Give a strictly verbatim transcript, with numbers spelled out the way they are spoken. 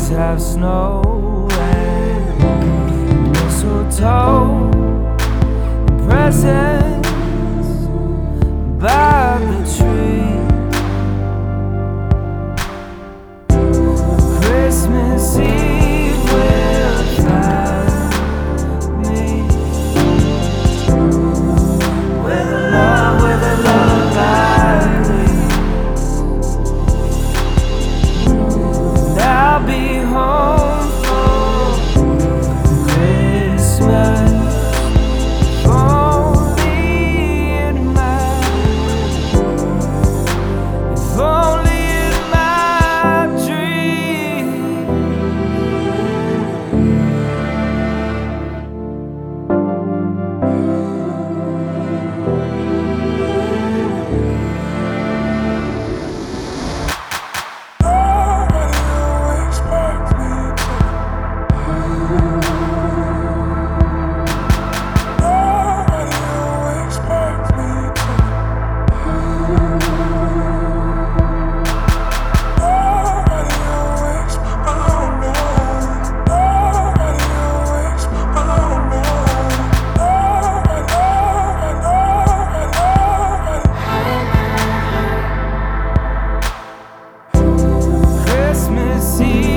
have snow and mistletoe and presents by the tree. Christmas Eve will find me with a love, with a love I leave. I'll be home for Christmas. See